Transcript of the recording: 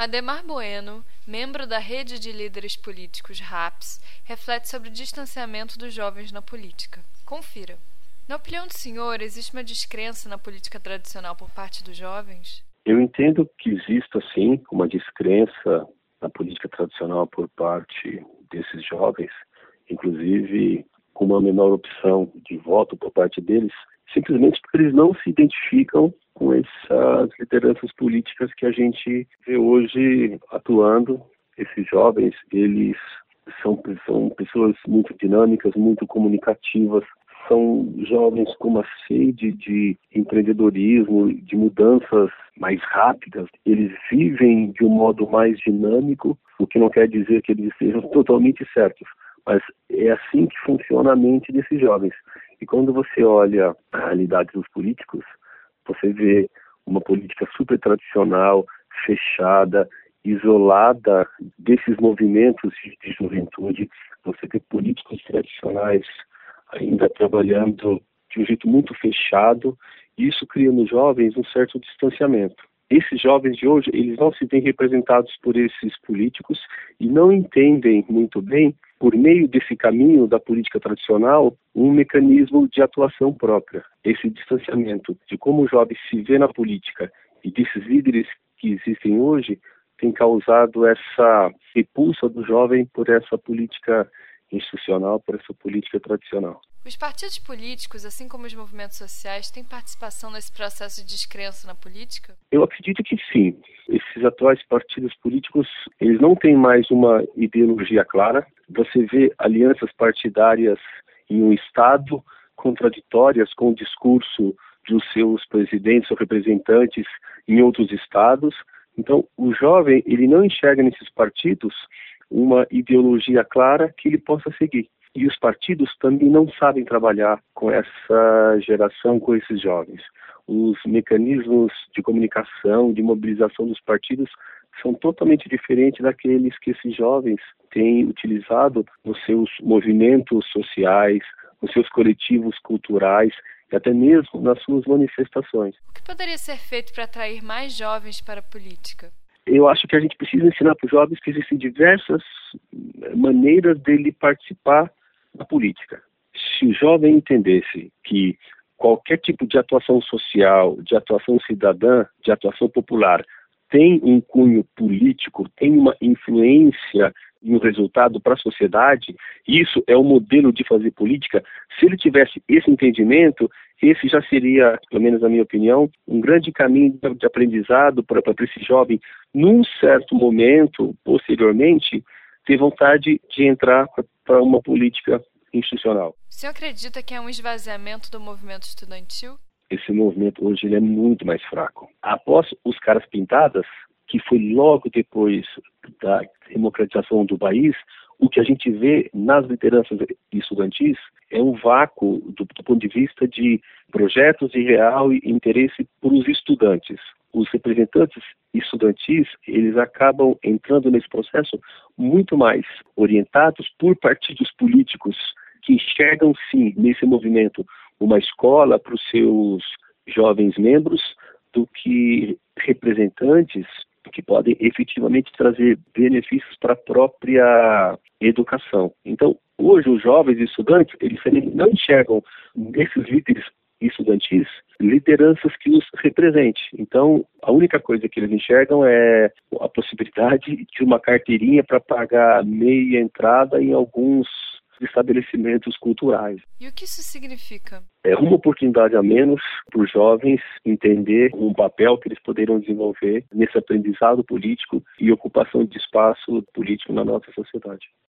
Adhemar Bueno, membro da Rede de Líderes Políticos RAPS, reflete sobre o distanciamento dos jovens na política. Confira. Na opinião do senhor, existe uma descrença na política tradicional por parte dos jovens? Eu entendo que exista, sim, uma descrença na política tradicional por parte desses jovens, inclusive com uma menor opção de voto por parte deles, simplesmente porque eles não se identificam com essas lideranças políticas que a gente vê hoje atuando. Esses jovens, eles são pessoas muito dinâmicas, muito comunicativas, são jovens com uma sede de empreendedorismo, de mudanças mais rápidas. Eles vivem de um modo mais dinâmico, o que não quer dizer que eles sejam totalmente certos, mas é assim que funciona a mente desses jovens. E quando você olha a realidade dos políticos, você vê uma política super tradicional, fechada, isolada desses movimentos de juventude. Você vê políticos tradicionais ainda trabalhando de um jeito muito fechado, e isso cria nos jovens um certo distanciamento. Esses jovens de hoje, eles não se veem representados por esses políticos e não entendem muito bem, por meio desse caminho da política tradicional, um mecanismo de atuação própria. Esse distanciamento de como o jovem se vê na política e desses líderes que existem hoje tem causado essa repulsa do jovem por essa política institucional, por essa política tradicional. Os partidos políticos, assim como os movimentos sociais, têm participação nesse processo de descrença na política? Eu acredito que sim. Esses atuais partidos políticos, eles não têm mais uma ideologia clara. Você vê alianças partidárias em um Estado contraditórias com o discurso dos seus presidentes ou representantes em outros estados. Então, o jovem, ele não enxerga nesses partidos uma ideologia clara que ele possa seguir. E os partidos também não sabem trabalhar com essa geração, com esses jovens. Os mecanismos de comunicação, de mobilização dos partidos são totalmente diferentes daqueles que esses jovens têm utilizado nos seus movimentos sociais, nos seus coletivos culturais e até mesmo nas suas manifestações. O que poderia ser feito para atrair mais jovens para a política? Eu acho que a gente precisa ensinar para os jovens que existem diversas maneiras dele participar da política. Se o jovem entendesse que qualquer tipo de atuação social, de atuação cidadã, de atuação popular, tem um cunho político, tem uma influência e um resultado para a sociedade, isso é o modelo de fazer política. Se ele tivesse esse entendimento, esse já seria, pelo menos na minha opinião, um grande caminho de aprendizado para esse jovem, num certo momento, posteriormente, ter vontade de entrar para uma política institucional. O senhor acredita que é um esvaziamento do movimento estudantil? Esse movimento hoje ele é muito mais fraco. Após os Caras Pintadas, que foi logo depois da democratização do país, o que a gente vê nas lideranças estudantis é um vácuo do ponto de vista de projetos de real interesse por os estudantes. Os representantes estudantis, eles acabam entrando nesse processo muito mais orientados por partidos políticos que enxergam, sim, nesse movimento uma escola para os seus jovens membros do que representantes que podem efetivamente trazer benefícios para a própria educação. Então, hoje os jovens estudantes, eles não enxergam nesses líderes estudantis lideranças que os representem. Então, a única coisa que eles enxergam é a possibilidade de uma carteirinha para pagar meia entrada em alguns estabelecimentos culturais. E o que isso significa? É uma oportunidade a menos para os jovens entender um papel que eles poderiam desenvolver nesse aprendizado político e ocupação de espaço político na nossa sociedade.